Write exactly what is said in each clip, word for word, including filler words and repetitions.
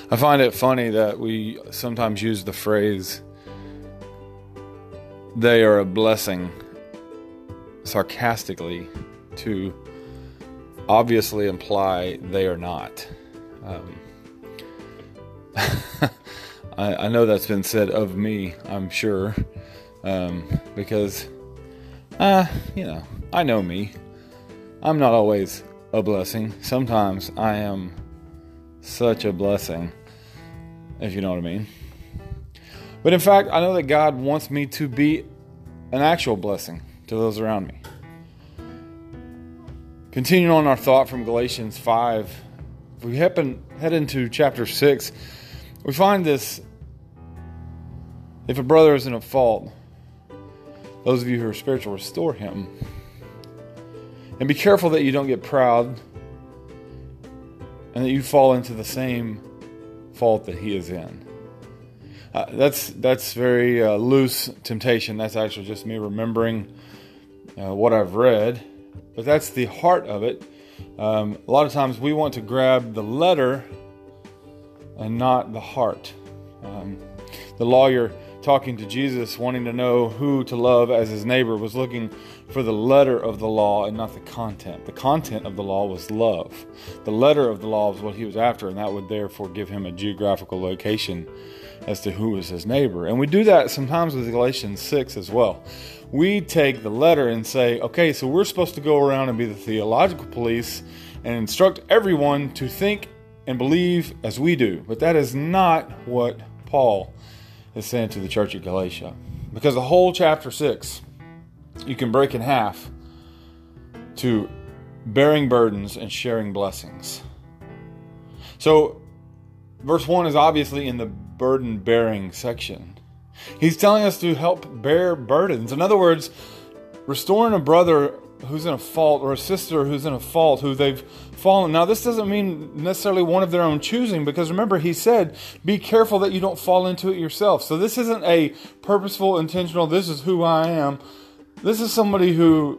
I find it funny that we sometimes use the phrase, they are a blessing, sarcastically to obviously imply they are not. Um, I, I know that's been said of me, I'm sure, um, because, uh, you know, I know me. I'm not always a blessing. Sometimes I am such a blessing, if you know what I mean. But in fact, I know that God wants me to be an actual blessing to those around me. Continuing on our thought from Galatians five, if we happen, head into chapter six, we find this: if a brother is in a fault, those of you who are spiritual, restore him. And be careful that you don't get proud and that you fall into the same fault that he is in. Uh, that's that's very uh, loose temptation. That's actually just me remembering uh, what I've read. But that's the heart of it. Um, a lot of times we want to grab the letter and not the heart. Um, the lawyer talking to Jesus, wanting to know who to love as his neighbor, was looking for the letter of the law and not the content. The content of the law was love. The letter of the law was what he was after, and that would therefore give him a geographical location as to who was his neighbor. And we do that sometimes with Galatians six as well. We take the letter and say, okay, so we're supposed to go around and be the theological police and instruct everyone to think and believe as we do. But that is not what Paul is saying to the church at Galatia. Because the whole chapter six, you can break in half to bearing burdens and sharing blessings. So, verse one is obviously in the burden-bearing section. He's telling us to help bear burdens. In other words, restoring a brother who's in a fault, or a sister who's in a fault, who they've fallen. Now, this doesn't mean necessarily one of their own choosing, because remember, he said, be careful that you don't fall into it yourself. So this isn't a purposeful, intentional, this is who I am. This is somebody who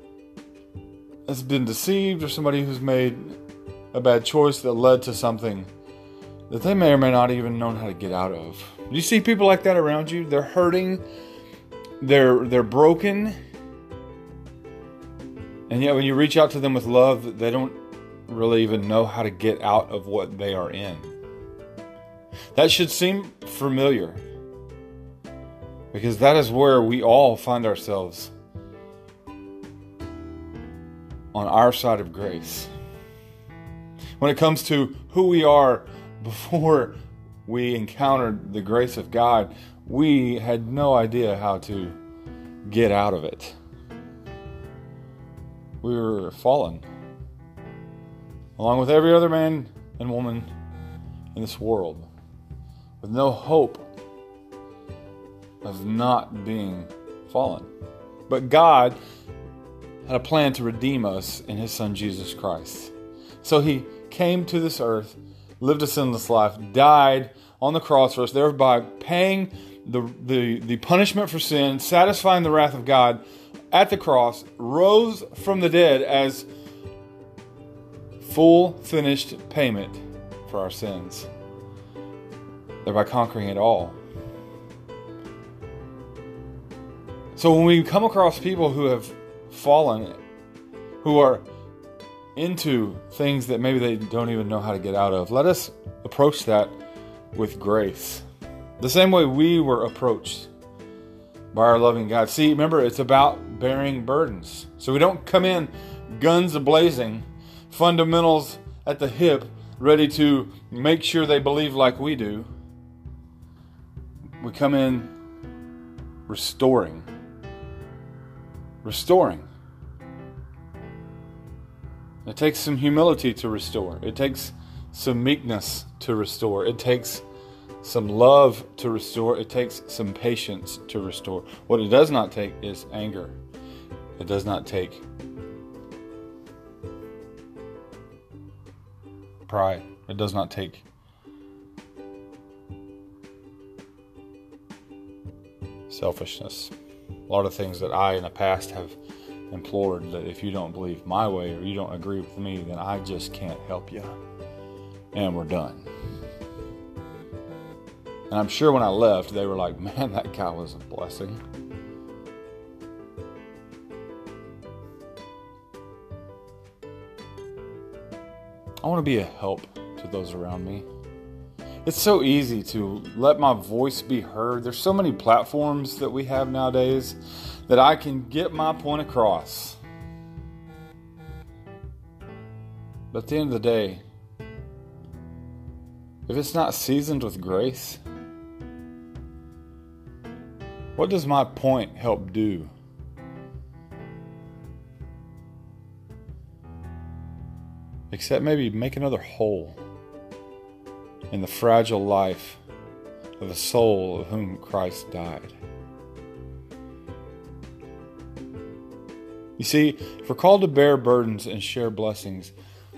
has been deceived, or somebody who's made a bad choice that led to something that they may or may not even known how to get out of. Do you see people like that around you? They're hurting, they're they're broken, and yet when you reach out to them with love, they don't really even know how to get out of what they are in. That should seem familiar, because that is where we all find ourselves on our side of grace. When it comes to who we are before we encountered the grace of God, we had no idea how to get out of it. We were fallen, along with every other man and woman in this world, with no hope of not being fallen. But God had a plan to redeem us in His Son Jesus Christ. So He came to this earth, lived a sinless life, died on the cross for us, thereby paying the, the, the punishment for sin, satisfying the wrath of God at the cross, rose from the dead as full finished payment for our sins, thereby conquering it all. So when we come across people who have fallen, who are into things that maybe they don't even know how to get out of, let us approach that with grace, the same way we were approached by our loving God. See, remember, it's about bearing burdens. So we don't come in guns a-blazing, fundamentals at the hip, ready to make sure they believe like we do. We come in restoring. Restoring. It takes some humility to restore. It takes some meekness to restore. It takes some love to restore. It takes some patience to restore. What it does not take is anger. It does not take pride. It does not take selfishness. A lot of things that I in the past have implored, that if you don't believe my way or you don't agree with me, then I just can't help you. And we're done. And I'm sure when I left, they were like, man, that guy was a blessing. I want to be a help to those around me. It's so easy to let my voice be heard. There's so many platforms that we have nowadays that I can get my point across. But at the end of the day, if it's not seasoned with grace, what does my point help do? Except maybe make another hole in the fragile life of a soul of whom Christ died. You see, if we're called to bear burdens and share blessings,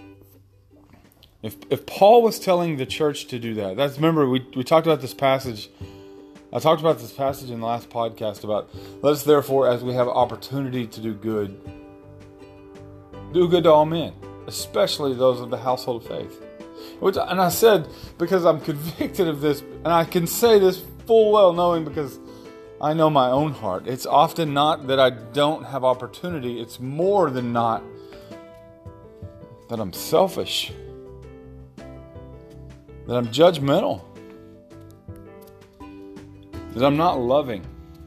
if if Paul was telling the church to do that, that's remember we, we talked about this passage. I talked about this passage in the last podcast about, let us therefore, as we have opportunity to do good, do good to all men, especially those of the household of faith. Which, and I said, because I'm convicted of this, and I can say this full well knowing because I know my own heart. It's often not that I don't have opportunity. It's more than not that I'm selfish, that I'm judgmental, that I'm not loving.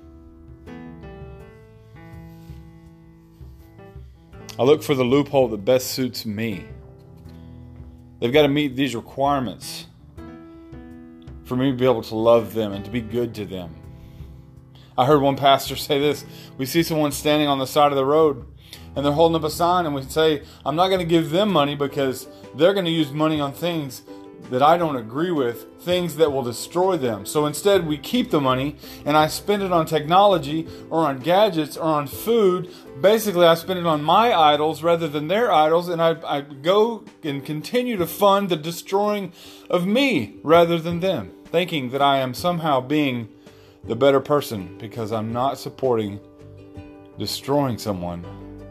I look for the loophole that best suits me. They've got to meet these requirements for me to be able to love them and to be good to them. I heard one pastor say this. We see someone standing on the side of the road and they're holding up a sign and we say, I'm not going to give them money because they're going to use money on things that I don't agree with, things that will destroy them. So instead we keep the money and I spend it on technology or on gadgets or on food. Basically I spend it on my idols rather than their idols, and I, I go and continue to fund the destroying of me rather than them, thinking that I am somehow being the better person because I'm not supporting destroying someone.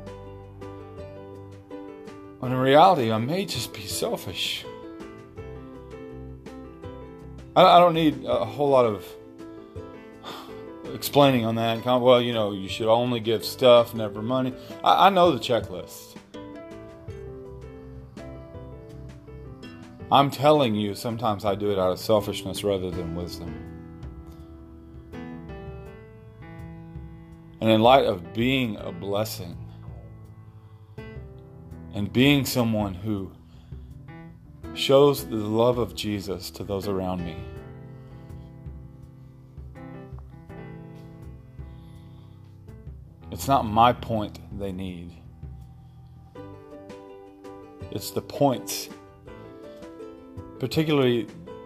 When in reality I may just be selfish. I don't need a whole lot of explaining on that. Well, you know, you should only give stuff, never money. I, I know the checklist. I'm telling you, sometimes I do it out of selfishness rather than wisdom. And in light of being a blessing and being someone who shows the love of Jesus to those around me, it's not my point they need. It's the points, particularly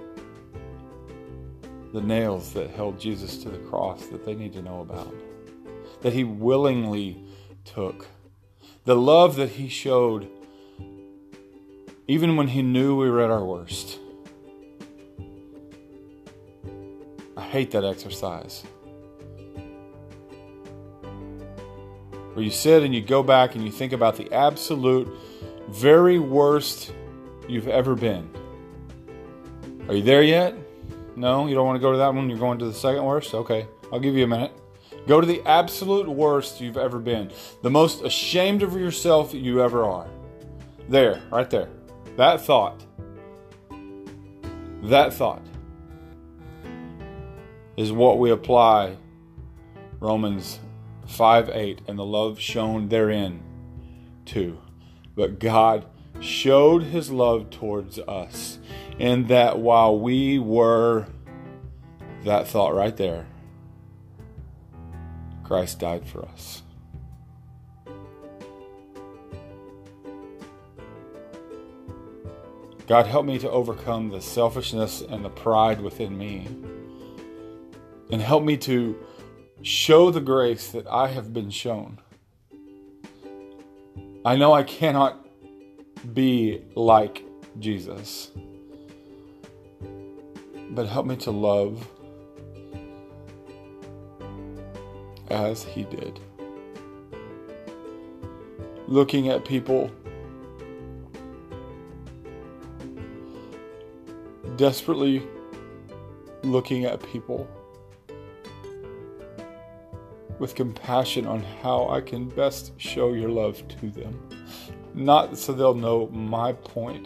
the nails that held Jesus to the cross, that they need to know about, that he willingly took, the love that he showed even when he knew we were at our worst. I hate that exercise. Where you sit and you go back and you think about the absolute very worst you've ever been. Are you there yet? No? You don't want to go to that one? You're going to the second worst? Okay, I'll give you a minute. Go to the absolute worst you've ever been. The most ashamed of yourself that you ever are. There, right there. That thought, that thought is what we apply Romans five eight and the love shown therein to. But God showed his love towards us in that while we were, that thought right there, Christ died for us. God, help me to overcome the selfishness and the pride within me. And help me to show the grace that I have been shown. I know I cannot be like Jesus. But help me to love as he did. Looking at people desperately looking at people with compassion on how I can best show your love to them. Not so they'll know my point,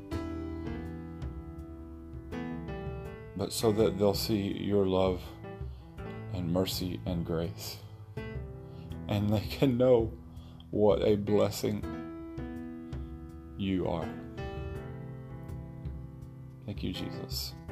but so that they'll see your love and mercy and grace. And they can know what a blessing you are. Thank you, Jesus.